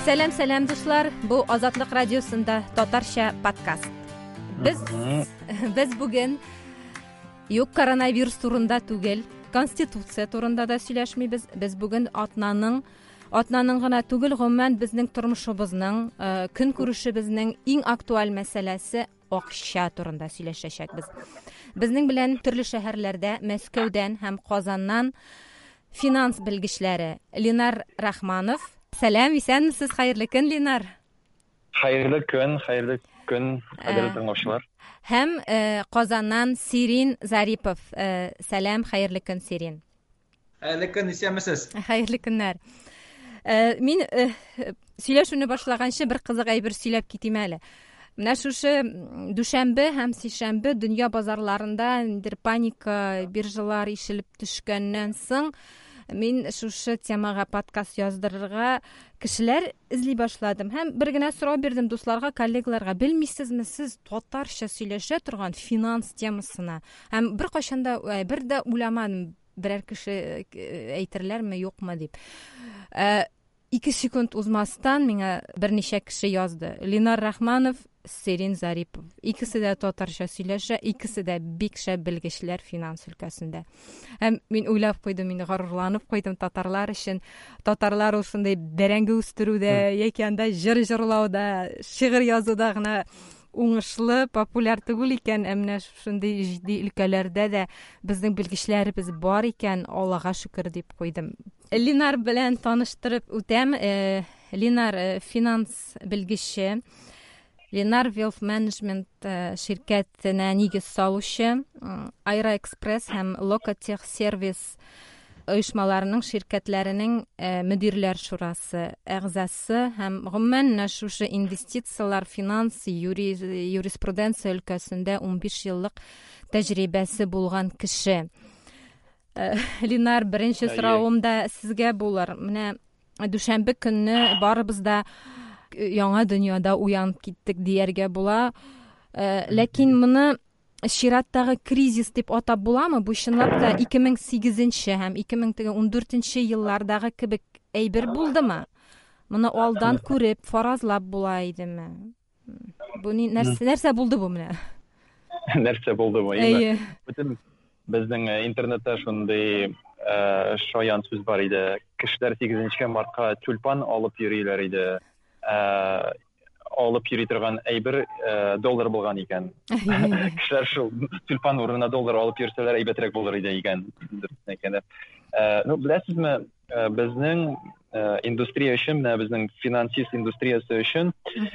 Сәлем дуслар, бу Азатлык радиосында татарча подкаст. Без бүген юк коронавирус турында түгел, конституция турында да сөйләшмибез. Без бүген атнаның гына түгел, гомумән безнең тормышыбызның, көн күрешебезнең иң актуаль мәсьәләсе акча турында сөйләшәчәкбез. Безнең белән төрле шәһәрләрдә, Мәскәүдән һәм Казаннан финанс белгечләре Ленар Рахманов. Сәлам, исәнмесез, хәерле көн, Ленар. Хәерле көн, кадерле тыңлаучылар. Һәм Казаннан Сирин Зарипов. Сәлам, хәерле көн, Сирин. Хәерле көн, исәнмесез. Хәерле көннәр. Мин сөйләшүне башлаганчы бер кызык әйбер сөйләп китим әле. Менә шушы дүшәмбе һәм сишәмбе дөнья базарларында паника, биржалар ишелеп төшкәннән соң мин шушы темага подкаст яздырырга кешеләр эзли башладым. Һәм бер генә сорау бирдем дусларга, коллегаларга. Белмисезме сез татарча сөйләшә торган финанс темасына? Һәм бер кашанда бер дә уйламадым, берәр кеше әйтерләрме, юкмы дип. 2 секунд узмастан миңа берничә кеше язды. Ленар Рахманов, Сирин Зарипов. Икесе дә татарча сөйләшә, икесе дә бик шәп белгечләр финанс өлкәсендә. Һәм мин уйлап куйдым, мин горурланып куйдым татарлар өчен. Татарлар ушындай бәрәңге үстерүдә, яки анда җыр җырлауда, шигырь язуда гына уңышлы, популяр түгел икән, менә шундый җитди өлкәләрдә дә безнең белгечләребез бар икән, Аллага шөкер дип куйдым. Ленар белән таныштырып үтәм. Ленар финанс белгече, Ленар Wealth Management şirketine нигез салучы, Айра Экспресс һәм Локотех сервис оешмаларының ширкәтләренең мөдирләр шурасы әгъзасы һәм гомумән шушы инвестициялар, финанс, юриспруденция өлкәсендә 15 еллык тәҗрибәсе булган кеше. Ленар, беренче соравым да сезгә булыр. Менә дүшәмбе көнне барыбыз да яңа дөньяда уянып киттек дияргә була. Ләкин моны чираттагы кризис дип атап буламы? Бу чынлап та 2008 һәм 2014 еллардагы кебек әйбер булдымы? Моны алдан күреп, фаразлап була идеме? Бу нәрсә булды бу менә? Нәрсә булды бу? Бүтән безнең интернетта шундый шаян сүз бар иде. Кешеләр 8 мартка тюльпан алып йөриләр иде. Алып йөри торган әйбер доллар булган икән. Кешеләр шул тюльпан урынына доллар алып йөрсәләр әйбәтрәк булыр иде икән. Беләсезме, безнең индустрия өчен, безнең финансист индустриясы өчен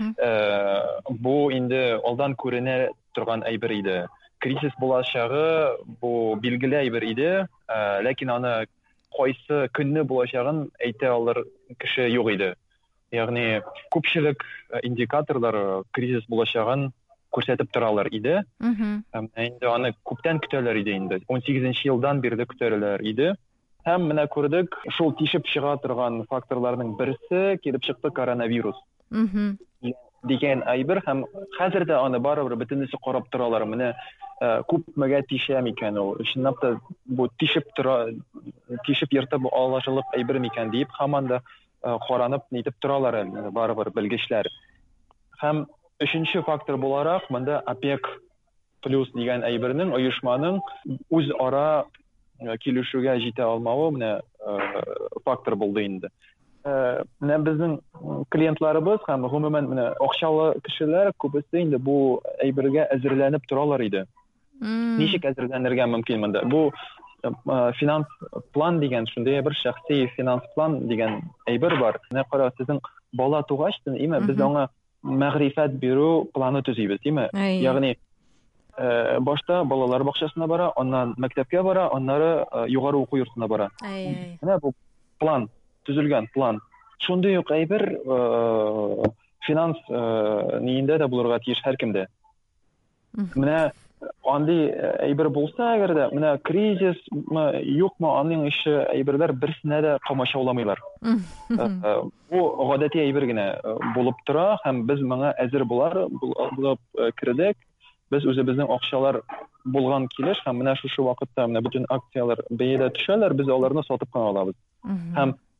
бу инде алдан күренә торган әйбер иде. Кризис булачагы бу билгеле әйбер иде, ләкин аны кайсы көнне булачагын әйтә алыр кеше юк иде. Ягъни күпчелек индикаторлар кризис булачагын күрсәтеп торалар иде. Инде аны күптән көтәләр иде инде. 18 елдан бирле көтәләр иде. Һәм менә күрдек, шул тишеп чыга торган факторларның берсе килеп чыкты коронавирус. Дигән әйбер, һәм хәзер дә аны барыбер бөтенесе карап торалар. Менә күпмегә тишә микән ул? Чынлап та бу тишеп йыртып алашылып әйбер микән дип һаман да каранып нитеп торалар әле барыбер белгечләр. Һәм өченче фактор буларак, монда ОПЕК плюс дигән әйбернең, оешманың үз ара килешүгә җитә алмавы менә фактор булды инде. Менә безнең клиентларыбыз һәм гомумән менә акчалы кешеләр күбесе инде бу әйбергә әзерләнеп торалар иде. Ничек әзерләнергә мөмкин монда? Бу финанс план дигән, шундый бер шәхси финанс план дигән әйбер бар. Менә кара, сезнең бала тугач, без аңа мәгърифәт бирү планы төзибез, диме? Ягъни башта балалар бакчасына бара, аннан мәктәпкә бара, аннары югары уку йортына бара. Менә бу план, төзелгән план. Шундый ук әйбер финанс ниендә дә булырга тиеш һәркемдә. Менә андый әйбер булса, әгәр дә менә кризис юкмы, аның ише әйберләр берсенә дә камашауламыйлар. Бу гадәти әйбер генә булып тора, һәм без моңа әзер булып кирдек. Без үзебезнең акчалар булган килеш, һәм менә шушы вакытта менә бүтән акциялар бәядә төшәләр, без аларны сатып кына алабыз. Һәм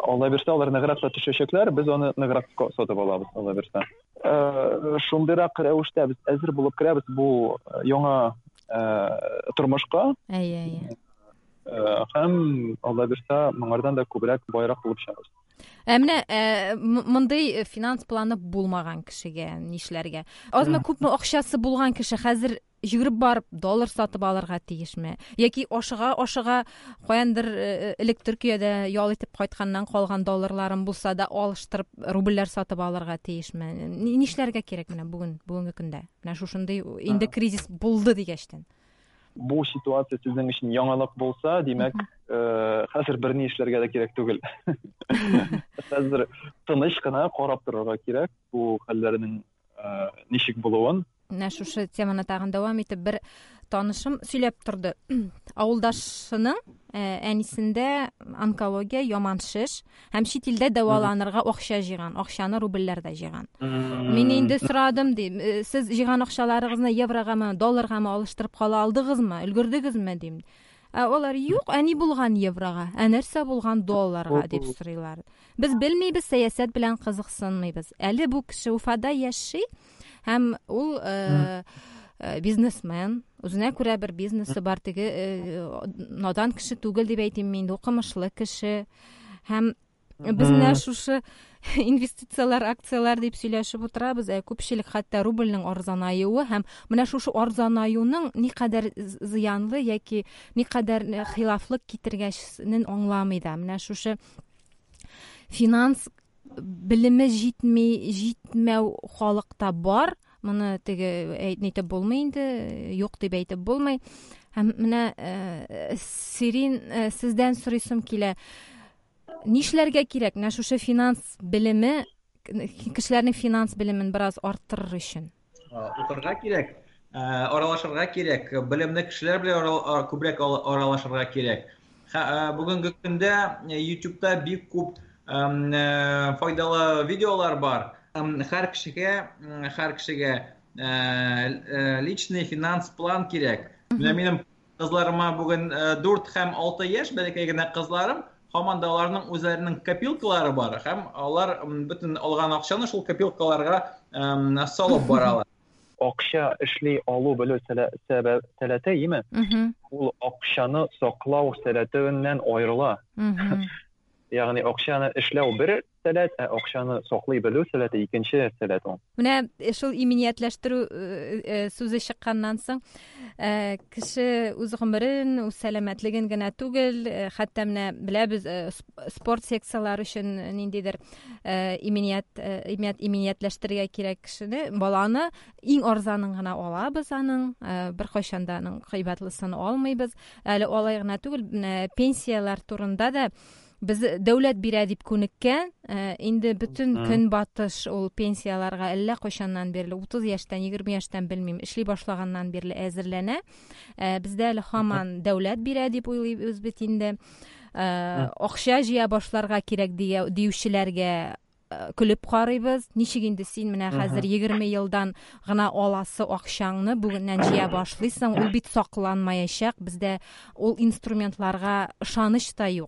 Алла бирсә, алар ныграк та төшәчәкләр, без аны ныграк сатып алабыз, Алла бирсә. Шундыйрак рәвештә без әзер булып керәбез бу яңа тормышка. Һәм Алла бирсә, моңардан да күбрәк байрак булып чыгабыз. Менә мондый финанс планы булмаган кешегә нишләргә? Азмы күпме акчасы булган кеше хәзер йөгереп барып доллар сатып алырга тиешме? Яки ашыга каяндыр элек Төркиядә ял итеп кайтканнан калган долларларын булса да алыштырып рубльләр сатып алырга тиешме? Нишләргә кирәк менә бүгенге көндә? Менә шушындый инде кризис булды дигәчтән. Бу ситуация сезнең өчен яңалык булса, димәк, хәзер берни эшләргә дә кирәк түгел. Хәзер тыныч кына карап торырга кирәк бу хәлләрнең ничек булуын. Менә шушы теманы тагын дәвам итеп бер танышым сөйләп торды. Авылдашының әнисендә онкология, яман шеш һәм чит илдә дәваланырга акча җыйган, акчаны рубльләрдә җыйган. Мин инде сорадым дим, сез җыйган акчаларыгызны еврогамы, долларгамы алыштырып кала алдыгызмы, өлгердегезме дим. Алар юк, әни булган еврога, нәрсә булган долларга дип сорыйлар. Без белмибез, сәясәт белән кызыксынмыйбыз. Әле бу кеше Уфада яши һәм ул бизнесмен, үзенә күрә бер бизнесы бар, теге надан кеше түгел дип әйтим мин, укымышлы кеше. Һәм без менә шушы инвестициялар, акциялар дип сөйләшеп утырабыз, күпчелек хәтта рубльнең арзанаюы һәм менә шушы арзанаюның никадәр зыянлы яки никадәр хилафлык китергәчнен аңламый да. Менә шушы финанс белеме җитмәү халыкта бар. Моны теге әйтеп булмый инде, юк дип әйтеп булмый. Һәм менә Сирин сездән сорыйсым килә. Нишләргә кирәк? Менә шушы финанс белеме, кешеләрнең финанс белемен бераз арттырыр өчен. Укырга кирәк, аралашырга кирәк, белемле кешеләр белән күбрәк аралашырга кирәк. Бүгенге көндә YouTube'да бик күп файдалы видеолар бар. Һәр кешегә личный финанс план кирәк. Минем кызларыма бүген 4 һәм 6 яшь, бәләкәй генә кызларым, һаман да аларның үзләренең копилкалары бар. Һәм алар бөтен алган акчаны шул копилкаларга салып баралар. Акча эшли алу белү сәләте име? Ул акчаны саклау сәләтеннән аерыла. Ягъни акчаны эшләү бер сәләт, акчаны саклый белү сәләте икенче сәләт. Менә шул иминиятләштерү сүзе чыкканнан соң кеше үз гомерен, үз сәламәтлеген генә түгел, хәтта менә беләбез спорт секциялары өчен ниндидер иминиятләштерергә кирәк кешене, баланы иң арзанын гына алабыз аның, бер кайчанда аның кыйбатлысын алмыйбыз. Әле алай гына түгел, пенсиялар турында да без дәүләт бирә дип күнеккән, инде бөтен көнбатыш ул пенсияларга әллә кайчаннан бирле 30 яшьтән 20 яшьтән белмим, эшли башлаганнан бирле әзерләнә. Бездә әле һаман дәүләт бирә дип уйлыйбыз бит инде. Акча җыя башларга кирәк диючеләргә күлеп карыйбыз. Ничек инде син менә хәзер 20 елдан гына аласы акчаңны бүгеннән җыя башлыйсың, ул бит сакланмаячак. Бездә ул инструментларга ышаныч та юк.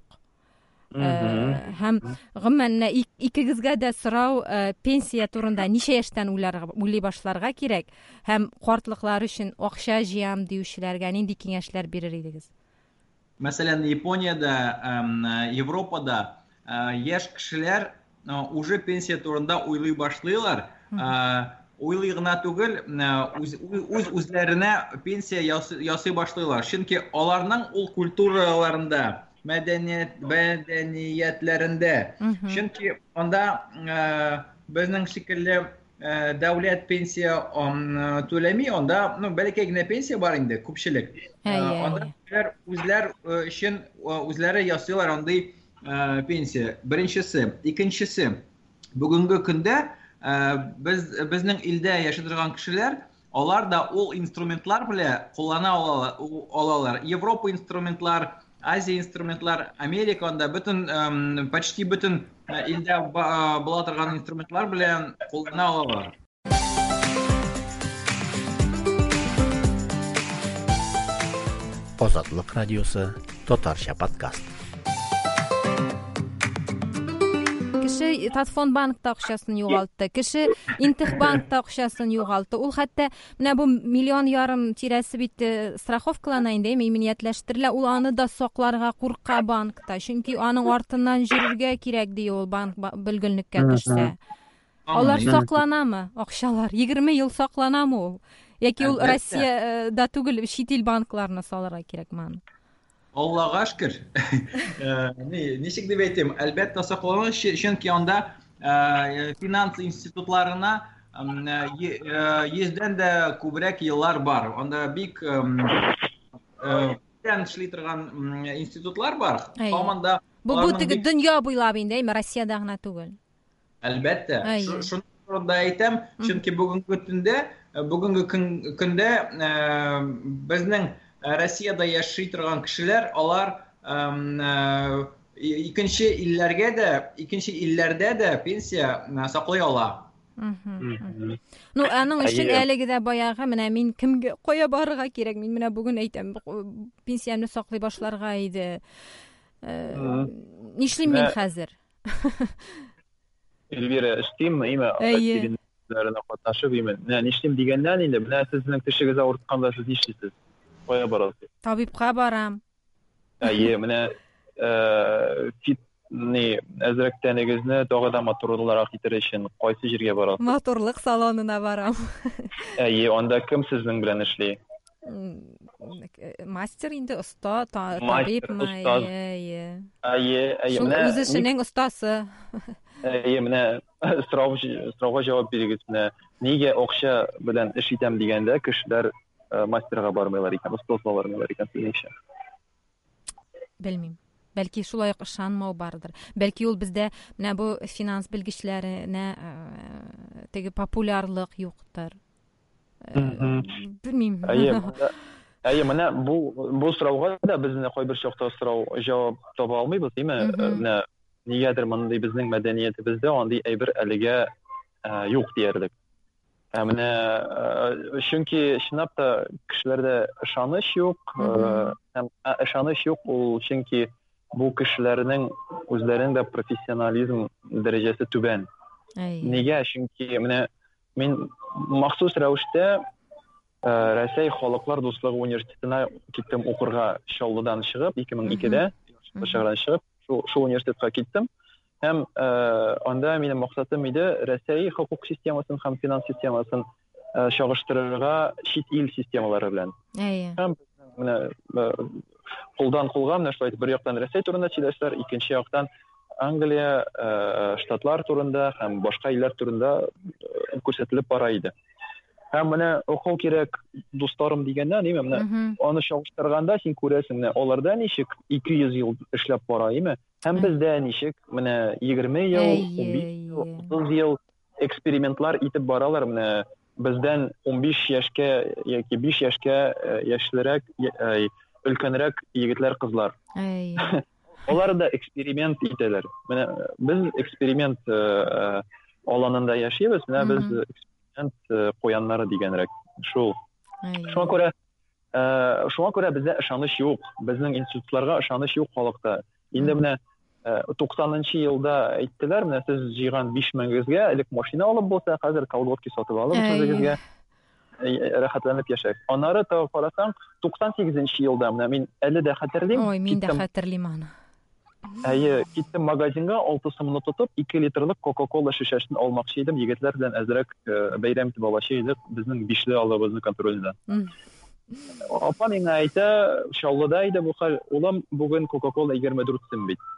Һәм гомумән икегезгә дә сорау, пенсия турында ничә яшьтән уйлый башларга кирәк һәм картлыклар өчен акча җыям диючеләргә нинди киңәшләр бирер идегез? Мәсәлән, Япониядә, Европада яшь кешеләр уже пенсия турында уйлый башлыйлар. Уйлый гына түгел, үзләренә пенсия ясый башлыйлар. Чөнки аларның ул культураларында, мәдәниятләрендә. Чөнки анда безнең шикелле дәүләт пенсия түләми, анда бәләкәй генә пенсия бар инде, күпчелек. Анда үзләр өчен үзләре ясыйлар андый пенсия. Беренчесе, икенчесе, бүгенге көндә безнең илдә яши торган кешеләр, алар да ул инструментлар белән куллана алалар. Европа инструментлар, Азия инструментлар, Американда бөтен почти бөтен илдә була торган инструментлар белән куллана алалар. Азатлык радиосы, татарча подкаст. кеше Татфон банкта акчасын югалтты, кеше Интех банкта акчасын югалтты. Ул хәтта менә бу 1,5 миллион тирәсе бит страховкалана инде, иминиятләштерелә. Ул аны да сакларга курка банкта, чөнки аның артыннан йөрергә кирәк ди ул банк белгенлеккә төшсә. Алар сакланамы, акчалар 20 ел сакланамы ул? Яки ул Россиядә түгел, чит ил банкларына салырга кирәкме аны? Аллага шөкер. Ничек дип әйтим, әлбәттә саклана, чөнки анда финанс институтларына 100дән дә күбрәк еллар бар. Анда бик эшли торган институтлар бар. Һаманда бу теге дөнья буйлап инде, Россиядә гына түгел. Әлбәттә. Шуның турында әйтәм, чөнки бүгенге көндә безнең Россиядә яши торган кешеләр, алар икенче илләрдә дә пенсия саклый ала. Ну, аның өчен әлеге дә баягы, менә мин кемгә кая барырга кирәк? Мин менә бүген әйтәм, пенсиямны саклый башларга иде. Нишлим мин хәзер? Эльвира, эштим, активистларына катнашып, нишлим дигәннән инде, менә сезнең тешегез авыртканда сез нишлисез? Кая барасыз? Табибка барам. Менә әзрәк тәнегезне тагы да матурлырак итер өчен кайсы җиргә барасыз? Матурлык салонына барам. Анда кем сезнең белән эшли? Мастер инде, оста, табиб, үз эшенең остасы. Менә сорауга җавап бирегез, менә нигә акча белән эш итәм дигәндә кешеләр мастерга бармыйлар икән, остазга бармыйлар икән, ничә? Белмим. Бәлки шулай ышанмау бардыр. Бәлки ул бездә менә бу финанс белгечләренә теге популярлык юктыр. Белмим. Менә бу сорауга да безне кайбер чакта җавап таба алмыйбыз, менә нигәдер мондый безнең мәдәниятебездә андый әйбер әлегә юк диярлек. Менә чөнки чынлап та кешеләрдә ышаныч юк, һәм ышаныч юк ул чөнки бу кешеләрнең үзләренең профессионализм дәрәҗәсе түбән. Нигә? Чөнки менә мин махсус рәвештә Россия халыклар дуслыгы университетына киттем укырга, Чаллыдан чыгып, 2002дә чыгып, шул университетка киттем. Һәм анда минем максатым иде Россия хукук системасын һәм финанс системасын чагыштырырга чит ил системалары белән. Һәм менә кулдан кулга менә шулай бер яктан Россия турында сөйләшләр, икенче яктан Англия, Штатлар турында һәм башка илләр турында күрсәтелеп бара иде. Һәм менә уку кирәк дусларым дигәндә, менә аны чагыштырганда син күрәсең, менә аларда ничек 200 ел эшләп бара, һәм бездә ничек менә 20 ел, 15 ел, 30 ел экспериментлар итеп баралар, менә бездән 15 яшькә яки 5 яшькә яшьлерәк, өлкәнрәк егетләр, кызлар. Алар да эксперимент итәләр. Менә без эксперимент аланында яшибез, менә без эксперимент куяннары дигәнрәк. Шуңа күрә бездә ышаныч юк, безнең институтларга ышаныч юк халыкта. Инде менә 90нчы елда әйттеләр, менә сез җыйган 5 меңгезгә элек машина алып булса, хәзер колготки сатып алып үзегезгә рәхәтләнеп яшәк. Аннары тагы карасаң, 98нчы елда менә мин әле дә хәтерлим. Ой, мин дә хәтерлим аны. Киттем магазинга 6 сумны тотып, 2 литрлык Coca-Cola шешәсен алмакчы идем. Егетләр белән әзрәк бәйрәм итеп алачы идек, безнең 5ле алыбызны контрольда. Апа миңа әйтә, Чаллыда иде бу хәл, улым бүген Coca-Cola 24 сум бит.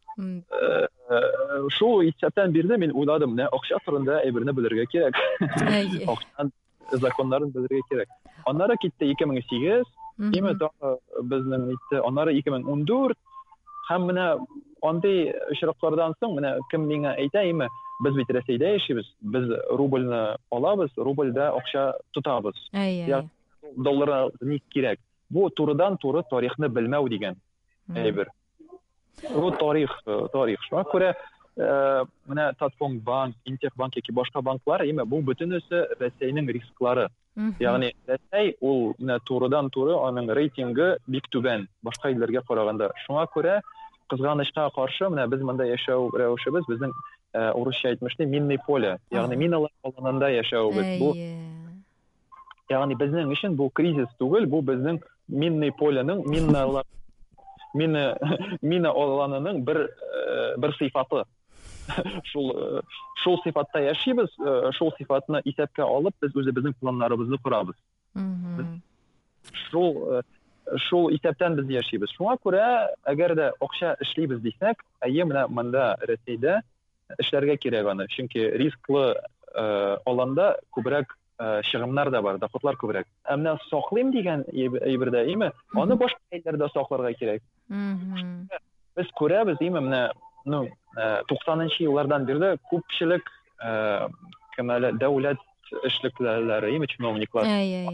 Шул исәптән бирде, мин уйладым, менә акча турында әйберне белергә кирәк. Акчаның законнарын белергә кирәк. Аннары китте 2008, безнең итте, аннары 2014. Һәм менә андый очраклардан соң, менә кем миңа әйтә, без бит Россиядә яшибез, без рубльне алабыз, рубльдә акча тотабыз. Доллар ник кирәк? Бу турыдан-туры тарихны белмәү дигән әйбер. Бу тарих. Шуңа күрә менә Татфон банк, Интех банк яки башка банклар, бу бөтенесе Россиянең рисклары. Ягъни Россия ул менә турыдан-туры аның рейтингы бик түбән башка илләргә караганда. Шуңа күрә кызганычка каршы, менә без монда яшәү рәвешебез, безнең урысча әйтмешли минный поле, ягъни миналар аланында яшәүбез. Бу ягъни безнең өчен бу кризис түгел, бу безнең минный поленың, мина аланының бер сыйфаты. Шул сыйфатта яшибез, шул сыйфатны исәпкә алып, без үзебезнең планнарыбызны корабыз. Шул исәптән без яшибез. Шуңа күрә, әгәр дә акча эшлибез дисәк, менә монда Россиядә эшләргә кирәк аны. Чөнки рисклы аланда күбрәк чыгымнар да бар, доходлар күбрәк. Менә саклыйм дигән әйбердә, аны башка җирләрдә сакларга кирәк. Без күрәбез, менә 90-нчы еллардан бирле күпчелек дәүләт эшлеклеләре, чиновниклар.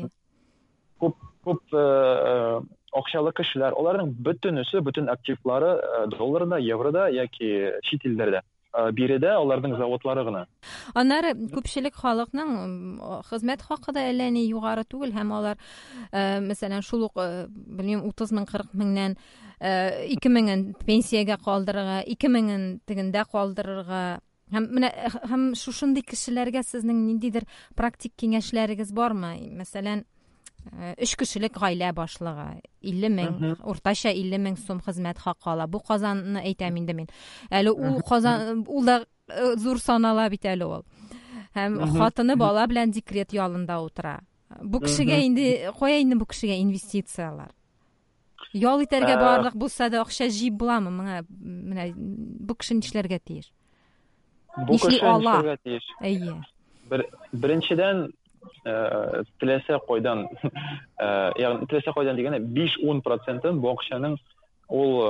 Күп акчалы кешеләр, аларның бөтен активлары долларда, еврода яки чит илләрдә. Биредә аларның заводлары гына. Аннары күпчелек халыкның хезмәт хакы да әллә ни югары түгел, һәм алар мәсәлән шул ук, белмим, 30 мең, 40 меңнән 2 меңен пенсиягә калдырырга, 2 меңен тегендә калдырырга. Һәм шушындый кешеләргә сезнең ниндидер практик киңәшләрегез бармы? Мәсәлән, 3 кешелек гаилә башлыгы 50 мең, уртача 50 мең сум хезмәт хакы ала. Бу Казанны әйтәм инде мин. Әле ул Казан, ул да зур санала бит әле ул. Һәм хатыны бала белән декрет ялында утыра. Бу кешегә инде кая бу кешегә инвестициялар? Ял итәргә барлык булса да акча җыеп буламы? Менә бу кеше нишләргә тиеш? Бу кеше нишләргә тиеш? Беренчедән теләсә кайдан, ягъни теләсә кайдан дигәндә 5-10% бу акчаның ул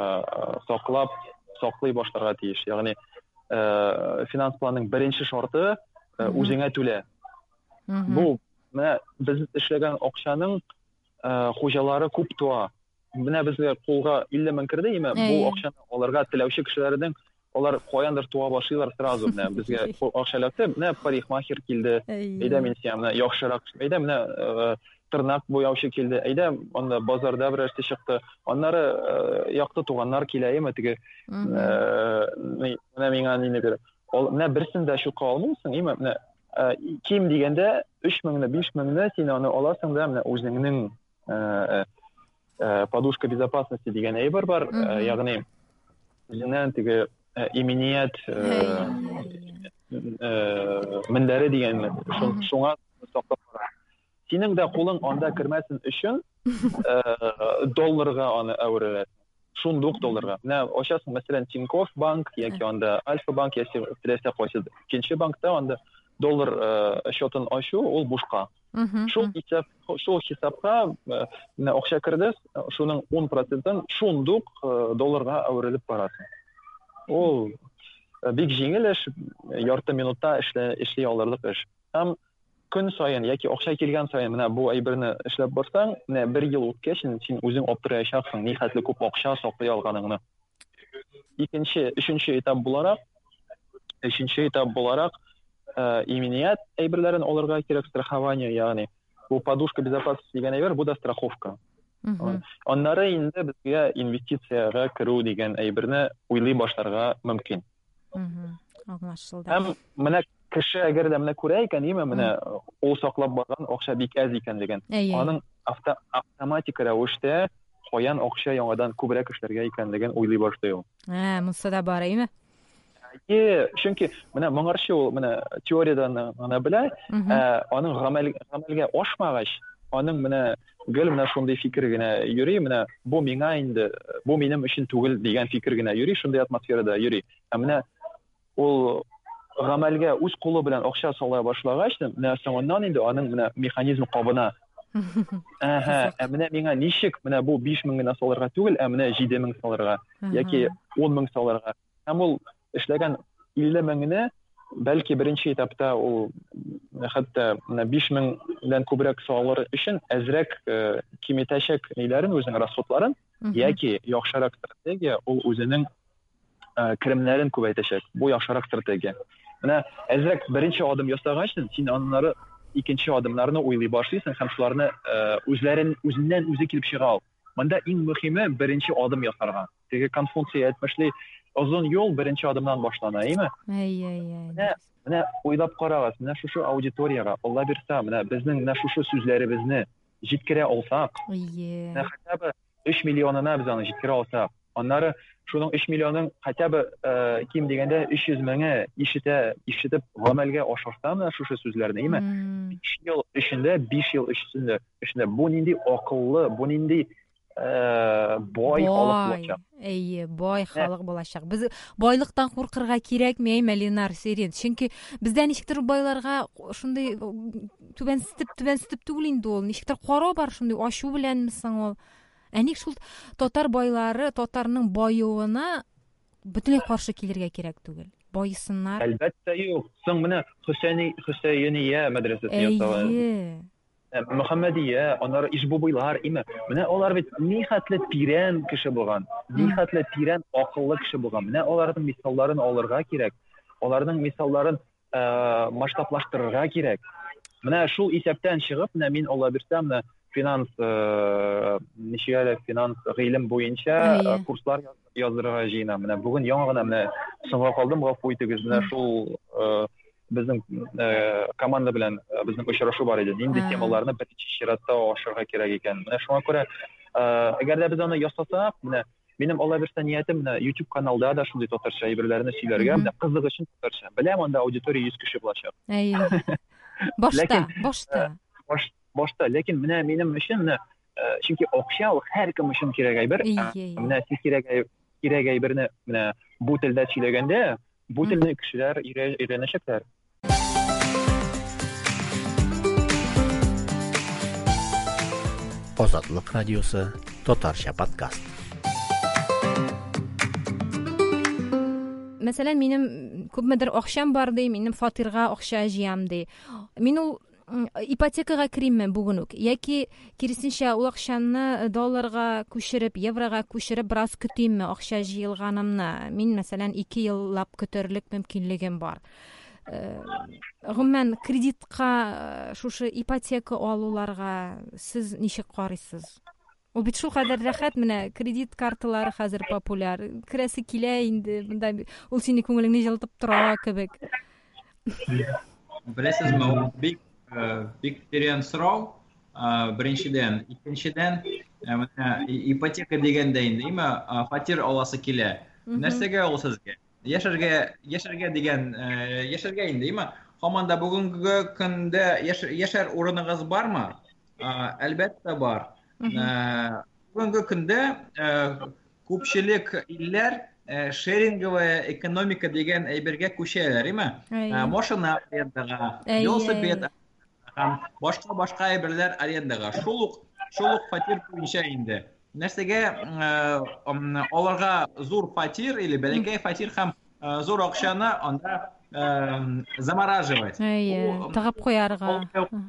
саклый башларга тиеш. Ягъни финанс планның беренче шарты үзеңә түлә. Бу менә без эшләгән акчаның хуҗалары күп туа. Менә безгә кулга 50 мең керде, бу акчаны аларга теләүче кешеләрнең алар каяндыр туа башлыйлар сразу. Менә безгә акча ләкте, менә парикмахер килде. Әйдә мин сиңа менә яхшырак, әйдә менә тырнак буяучы килде. Әйдә анда базарда бер эште чыкты. Аннары якты туганнар килә, теге менә миңа нине бир. Менә берсен дә шука алмыйсың, менә ким дигәндә 3 меңне, 5 меңне син аны аласың да, менә үзеңнең подушка безопасности дигән әйбер бар, ягъни үзеңнән теге именият мендәре дигән шуңа саклап тора. Синең дә кулың анда кермәсен өчен долларга аны әвереләр. Шундук долларга. Менә ачасың, мәсәлән, Тинькофф банк яки анда Альфа банк яки теләсә кайсы икенче банкта анда доллар счетын ачу ул бушка. Шул хисапка менә акча керде, шуның 10%-ын шундук долларга әверелеп барасың. Ул бик җиңел эш, ярты минутта эшли алырлык эш. Һәм көн саен яки акча килгән саен менә бу әйберне эшләп барсаң, менә 1 ел үткәч син үзең аптыраячаксың, ни хәтле күп акча саклый алганыңны. Өченче этап буларак именият әйберләрен алырга кирәк, страхование, ягъни бу подушка безопасности дигән әйбер, бу да страховка. Аннары инде безгә инвестицияга керү дигән әйберне уйлый башларга мөмкин. Аңлашылды. Һәм менә кеше әгәр дә менә күрә икән, менә ул саклап барган акча бик әз икәнлеген, аның автоматик рәвештә каян акча яңадан күбрәк эшләргә икәнлеген уйлый башлый ул. Монсы да бар, Чөнки менә моңарчы ул менә теориядән гына белә, аның гамәлгә ашмагач, аның менә менә шундый фикер генә йөри, менә бу миңа инде, бу минем өчен түгел дигән фикер генә йөри, шундый атмосферада йөри. Менә ул гамәлгә үз кулы белән акча сала башлагач, менә соңыннан инде аның менә механизм кабына. Менә миңа ничек менә бу 5 мең генә салырга түгел, менә 7 мең салырга яки 10 мең салырга. Һәм ул эшләгән 50 меңне бәлки беренче этапта ул хәтта 5 меңдән күбрәк салыр өчен әзрәк киметәчәк ниләрен, үзенең расходларын, яки яхшырак стратегия, ул үзенең керемнәрен күбәйтәчәк. Бу яхшырак стратегия. Менә әзрәк беренче адым ясагач, син аннары икенче адымнарны уйлый башлыйсың һәм шуларны үзеннән үзе килеп чыга. Монда иң мөһиме беренче адым ясарга. Теге Конфуций әйтмешли, uzun yol birinchi adımdan başlana, değil mi? Менә уйлап карагыз, менә шушы аудиторияга, Алла бирсә, менә безнең менә шушы сүзләребезне җиткерә алсак, менә хотя бы 3 миллионына без аны җиткерә алсак, аннары шуның 3 миллионның хотя бы ким дигәндә 300 меңе ишетеп гамәлгә ашырса, менә шушы сүзләрне, әйме? 5 ел эчендә, 5 ел эчендә бу нинди акыллы, бу нинди бай халык булачак. Бай халык булачак. Без байлыктан куркырга кирәкми, Ленар Серин. Чөнки бездә ничектер байларга шундый түбәнсетеп түгел инде ул. Ничектер кара бар шундый ачу белән соң ул. Әник шул татар байлары, татарның байыуына бөтенләй каршы килергә кирәк түгел. Байысыннар. Әлбәттә юк. Соң менә Хөсәйния мәдрәсәсе ясаган. Мөхәммәдия, аннары Ишбубыйлар, име. Менә алар бит нихәтле тирән кеше булган. Нихәтле тирән акыллы кеше булган. Менә аларның мисалларын алырга кирәк. Аларның мисалларын масштаблаштырырга кирәк. Менә шул исәптән чыгып, менә мин Алла бирсә, менә финанс гыйлем буенча курслар яздырырга җыенам. Менә бүген яңа гына менә соңга калдым, гафу итегез, менә шул безнең команда белән безнең очрашу бар иде. Нинди темаларны беренче чиратта ашырга кирәк икән. Менә шуңа күрә, әгәр дә без аны ясасак, менә минем Алла бирсә ниятем менә YouTube каналда да шундый татарча әйберләрне сөйләргә, менә кызык өчен татарча. Беләм, анда аудитория 100 кеше булачак. Башта, ләкин менә минем өчен менә чөнки акча ул һәркем өчен кирәк әйбер. Менә сез кирәк әйберне менә бу телдә сөйләгәндә, бу телне кешеләр өйрәнәчәкләр. Азатлык радиосы, Татарча подкаст. Мәсәлән, минем күпмедер акчам бар ди, минем фатирга акча җыям ди. Мин ул ипотекага киримме бүген үк, яки киресенчә ул акчаны долларга күчереп, еврога күчереп бераз көтимме акча җыелганымны. Мин мәсәлән 2 еллап көтерлек мөмкинлегем бар. Гомумән кредитка, шушы ипотека алуларга сез ничек карыйсыз? Ул бит шул кадәр рәхәт, менә кредит карталары хәзер популяр. Кирәсе килә инде, монда ул сине күңелеңне җылытып тора кебек. Беләсезме, ул бик тирән сорау. Беренчедән, икенчедән, менә ипотека дигәндә инде, фатир аласы килә. Нәрсәгә ул сезгә? Яшәргә инде, Һаманда бүгенге көндә яшәр урыныгыз бармы? Әлбәттә бар. Бүгенге көндә күпчелек илләр шеринговая экономика дигән әйбергә күчәләр, машина арендага, велосипед һәм башка әйберләр арендага. Шул ук фатир буенча инде. Нәрсәгә аларга зур фатир или бәләкәй фатир һәм зур акчаны анда замораживать. Тагып куярга.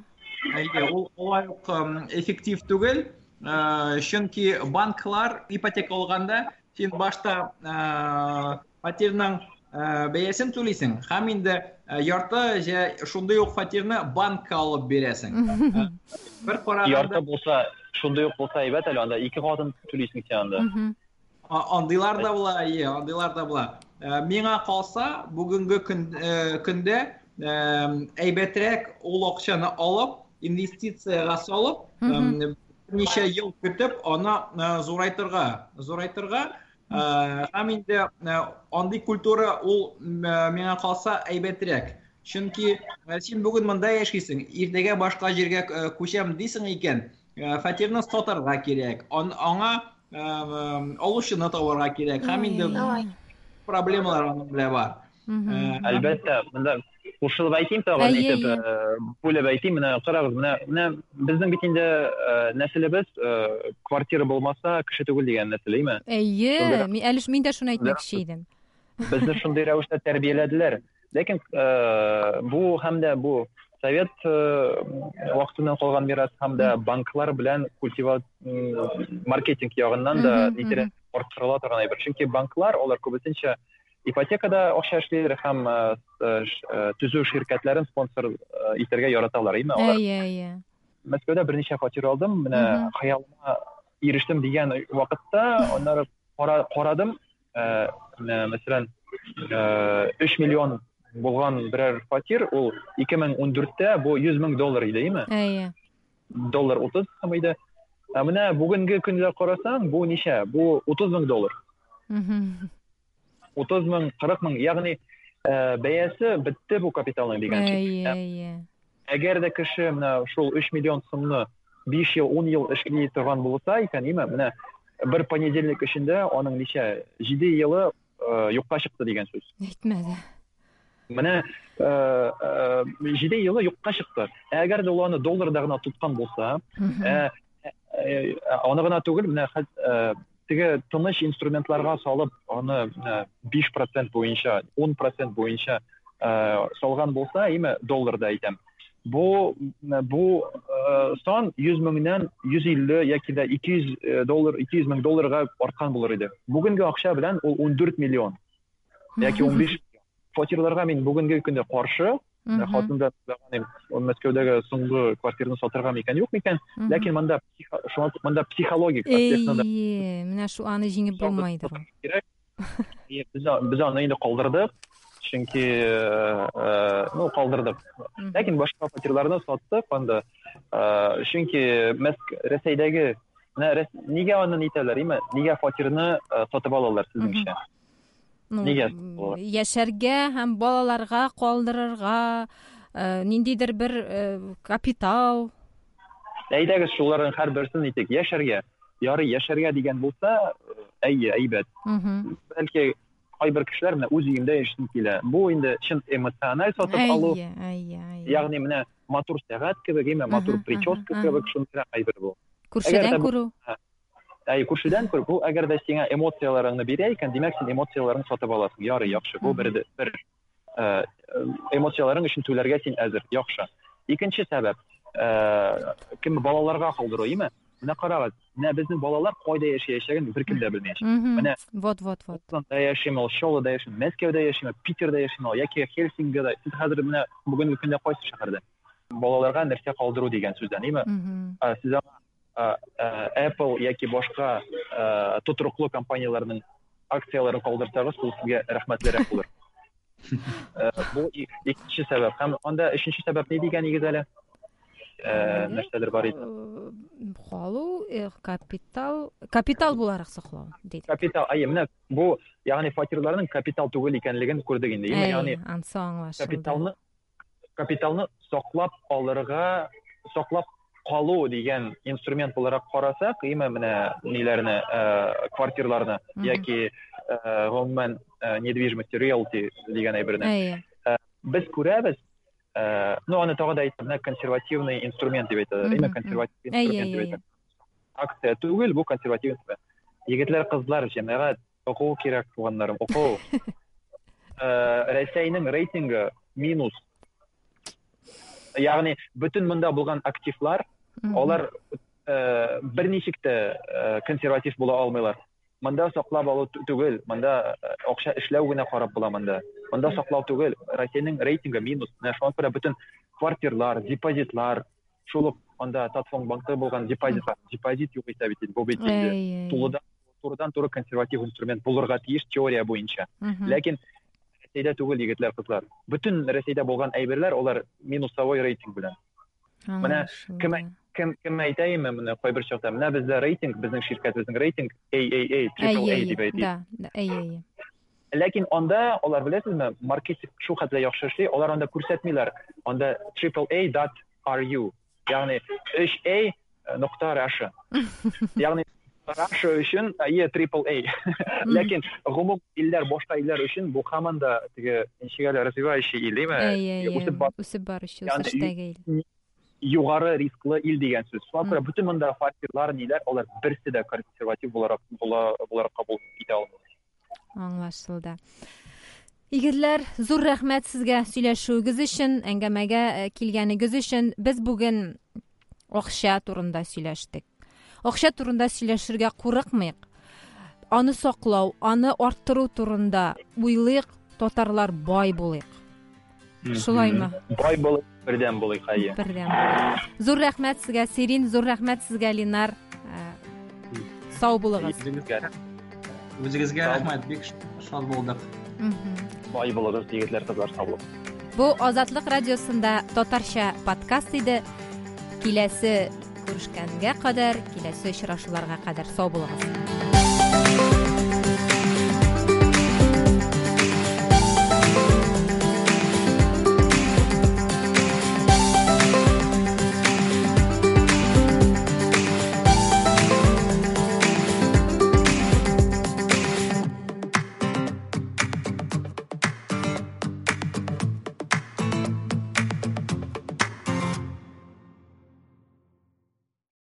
Ул ук эффектив түгел, чөнки банклар ипотека алганда син башта фатирның бәясен түлисең, һәм инде ярты шундый ук фатирны банкка алып бирәсең. Бер караганда ярты булса, шундый ук булса әйбәт әле, анда 2 катын түлисең син анда. Андыйлар да була. Миңа калса, бүгенге көндә әйбәтрәк ул акчаны алып, инвестицияга салып, ничә ел көтеп, аны зурайтырга, һәм инде андый культура ул миңа калса әйбәтрәк. Чөнки син бүген монда яшисең, иртәгә башка җиргә күчәм дисең икән, фатирны сатарга кирәк, аңа алушыны табарга кирәк, һәм инде проблемалар аның белән бар. Әлбәттә, монда кушылып әйтим тагын итеп, бүлеп әйтим, менә карагыз, менә безнең бит инде нәселебез квартира булмаса кеше түгел дигән нәсел, мин дә шуны әйтмәкче идем. Безне шундый рәвештә тәрбияләделәр. Ләкин бу һәм дә бу совет вакытыннан калган мирас һәм дә банклар белән маркетинг ягыннан да нидер арттырыла торган әйбер. Чөнки банклар алар күбесенчә ипотекада акча эшләр һәм төзү ширкәтләрен спонсор итәргә яраталар, Мәскәүдә берничә фатир алдым, менә хаялыма ирештем дигән вакытта, аннары карадым, Мәсәлән, 3 миллион булган берәр фатир, ул 2014-тә бу $100,000 иде, әйе? Доллар 30 сум иде. Менә бүгенге көндә карасаң, бу ничә? Бу $30,000. 30,000, 40,000, ягъни бәясе бетте бу капиталның дигәнчә. Әгәр дә кеше менә шул 3 миллион сумны 5 ел, 10 ел эшли торган булса икән, менә бер понедельник эчендә аның ничә 7 елы юкка чыкты дигән сүз. Әйтмәде. Менә 7 елы юкка чыкты. Әгәр дә ул аны долларда гына тоткан булса, аны гына түгел, менә теге тыныч инструментларга салып, аны 5% буенча, 10% буенча салган булса, долларда әйтәм. Бу сан 100,000-нән 150 яки да $200,000 арткан булыр иде. Бүгенге акча белән ул 14 миллион яки 15 фатирларга мин бүгенге көндә каршы. Хатында Мәскәүдәге соңгы квартираны сатырга микән, юк микән? Ләкин монда психологик аспектны менә шу аны җиңеп булмайдыр. Без аны инде калдырдык. Чөнки калдырдык. Ләкин башка фатирларны саттык анда. Чөнки Рәсәйдәге нигә аны әйтәләр, нигә фатирны сатып алалар сезнеңчә? Нигә? Яшәргә һәм балаларга калдырырга ниндидер бер капитал. Әйдәгез шуларның һәрберсен әйтик. Яшәргә, ярый яшәргә дигән булса, әйбәт. Бәлки кайбер кешеләр менә үз өендә яшәсен килә. Бу инде чын эмоциональ сатып алу. Ягъни менә матур сәгать кебек, матур прическа кебек шундый кайбер бу. Күршедән күрү. Күршедән күрү. Бу әгәр дә сиңа эмоцияларыңны бирә икән, димәк син эмоцияларыңны сатып аласың. Ярый, яхшы. Бу бер эмоцияларың өчен түләргә син әзер. Яхшы. Икенче сәбәп, кем балаларга калдыру, Менә карагыз, менә безнең балалар кайда яшәячәген беркем дә белмәячәк. Менә вот. Казанда яшим, Шолода яшим, Мәскәүдә яшим, Питерда яшим, яки Хельсингида. Сез хәзер менә бүгенге көндә кайсы шәһәрдә? Балаларга нәрсә калдыру дигән сүздән, Сез Apple яки башка тотыруклы компанияларның акцияларын калдырсагыз, ул сезгә рәхмәтлерәк булыр. Бу икенче сәбәп. Һәм анда өченче сәбәп ни дигән нигез әле? Нәрсәләр бар иде. Калу, капитал буларак саклау диде. Капитал, менә бу, ягъни фатирларның капитал түгел икәнлеген күрдек инде. Ягъни капиталны саклап алырга, саклап калу дигән инструмент буларак карасак, менә ниләрне, квартирларны яки гомумән недвижимость, realty дигән әйберне. Без күрәбез. Аны тагы да әйтәм, консервативный инструмент дип әйтәләр. Консерватив инструмент дип әйтәләр. Акция түгел, бу консерватив инструмент. Егетләр, кызлар, җәмәгать, уку кирәк туганнарым, уку. Рәсәйнең рейтингы минус. Ягъни бөтен монда булган активлар, алар берничек тә консерватив була алмыйлар. Монда саклап алу түгел, монда акча эшләү генә карап була монда. Монда саклау түгел, Россиянең рейтингы минус. Менә шуңа күрә бөтен квартирлар, депозитлар, шул анда Татфон банкта булган депозит юк итә бит. Бу бит турыдан туры консерватив инструмент булырга тиеш теория буенча. Ләкин Рәсәйдә түгел, егетләр, кызлар. Бөтен Рәсәйдә булган әйберләр, алар минусовой рейтинг белән. Менә кем әйтәме, менә кайбер чакта, менә бездә рейтинг, безнең ширкәт, безнең рейтинг AAA, AAA дип әйтә. Ләкин анда, алар беләсезме, маркетинг шул хәтле яхшы эшли, алар анда күрсәтмиләр. Анда AAA.ru, ягъни 3A.Russia. Ягъни Russia өчен AAA. Ләкин гомум илләр, башка илләр өчен бу һаман да теге ничегә развивающий ил, үсеп баручы, үсештәге ил. Югары рисклы ил дигән сүз. Шуңа күрә бөтен монда фатирлар, ниләр, алар берсе дә консерватив буларак кабул итә алмый. Аңлашылды. Егетләр, зур рәхмәт сезгә сөйләшүегез өчен, әңгәмәгә килгәнегез өчен. Без бүген акча турында сөйләштек. Акча турында сөйләшергә курыкмыйк. Аны саклау, аны арттыру турында уйлыйк, татарлар бай булыйк. Шулаймы? Бай булыйк, бердәм булыйк, хәйе. Бердәм булыйк. Зур рәхмәт сезгә, Сирин, зур рәхмәт сезгә, Линар. Сау булыгыз. Үзегезгә рәхмәт, бик шат булдык. Бай булыгыз, егетләр, кызлар, сау булыгыз. Бу Азатлык радиосында татарча подкаст иде. Киләсе күрешкәнгә кадәр, киләсе очрашуларга кадәр сау булыгыз.